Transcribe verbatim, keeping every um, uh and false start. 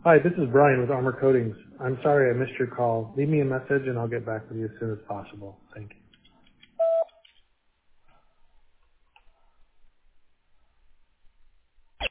Hi, this is Brian with Armor Coatings. I'm sorry I missed your call. Leave me a message and I'll get back with you as soon as possible. Thank you.